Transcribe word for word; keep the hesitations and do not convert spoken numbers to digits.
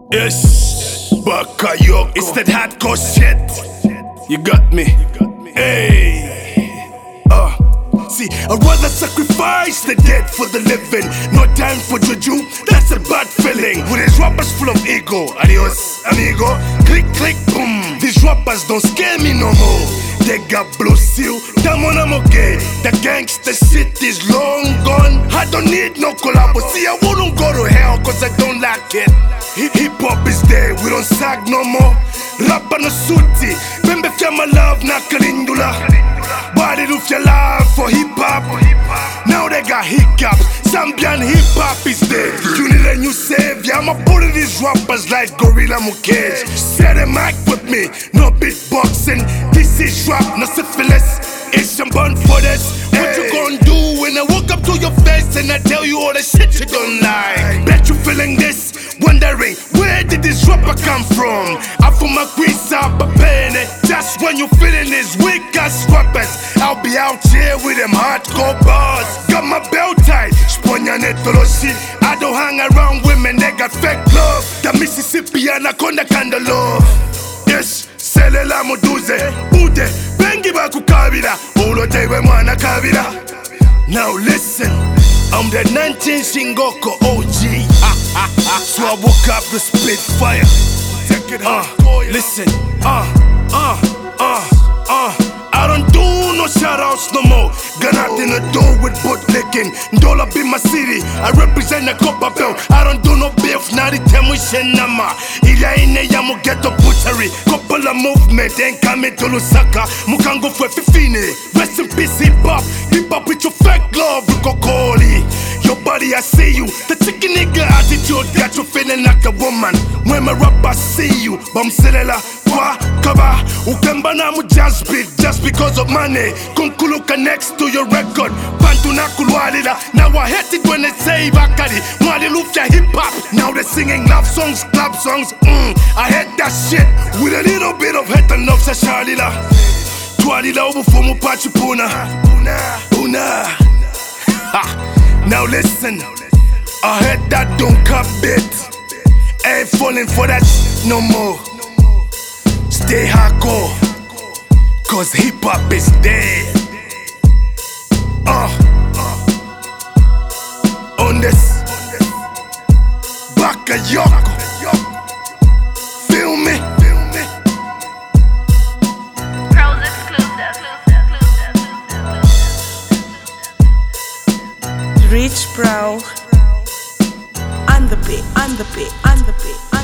Yes, Bakayoko. It's that hardcore shit. You got me. Hey. Uh. See, I'd rather sacrifice the dead for the living. No time for juju, that's a bad feeling. With these rappers full of ego. Adios, amigo. Click, click, boom. These rappers don't scare me no more. They got blue seal, damn on I'm okay. The gangster shit is long gone. I don't need no collabo. See, I wouldn't go to hell cause I don't like it. Hip hop is dead, we don't sag no more. Rapa no suti, Bembe fya my love na kalindula. Body do fya love for hip hop. Now they got hiccups, Zambian hip hop is dead. You need a new savior, I'ma bully these rappers like Gorilla Mukesh. Share the mic with me, no beatboxing. This is rap, no syphilis. It's some bun for this. What you gon' do when I walk up to your face and I tell you all the shit you don't like? Bet you feeling this, wondering where did this rapper come from? I'm from a grease up a penny. Just when you feeling these weak ass rappers, I'll be out here with them hardcore bars. Got my belt tight, shit. I don't hang around women, they got fake love. The Mississippi anaconda kinda love. Yes, sele la muduze, bude, bengi baku kabira, ulo tewe mwana kabira. Now listen, I'm the nineteen Shingoko O G. So I woke up to spit fire. Take it uh, listen, uh, uh, uh, uh. I don't do no shoutouts no more. Got nothing to do with bootlicking. Dollar be my city, I represent the copper belt. I don't do no beef, not the temushen nama. Ila ine ya mu ghetto butchery. Couple of movement, ain't coming to Lusaka. Mukango fwe fifine. Rest in peace hip hop. Hip hop with your fake love, Rukokoli. Your body, I see you. The chicken nigga attitude got you feeling like a woman. When my rapper see you, Bamselela, Kwa, Kaba, Ukemba na mu jazz beat just because of money. Kunkuluka next to your record. Pantuna kulwalila. Now I hate it when they say Bakari. Mwali lufya hip hop. Now they singing love songs, club songs. Mm, I hate that shit with a little bit of hate and love. Sashalila. Twalila ubufumu pachi puna. Puna. Ha. Now listen, I heard that don't cut bit. Ain't falling for that sh no more. Stay hardcore, cause hip hop is dead. Uh, on this Bakayoko. Feel me? Rich Pro, on the beat, on the beat, on the beat.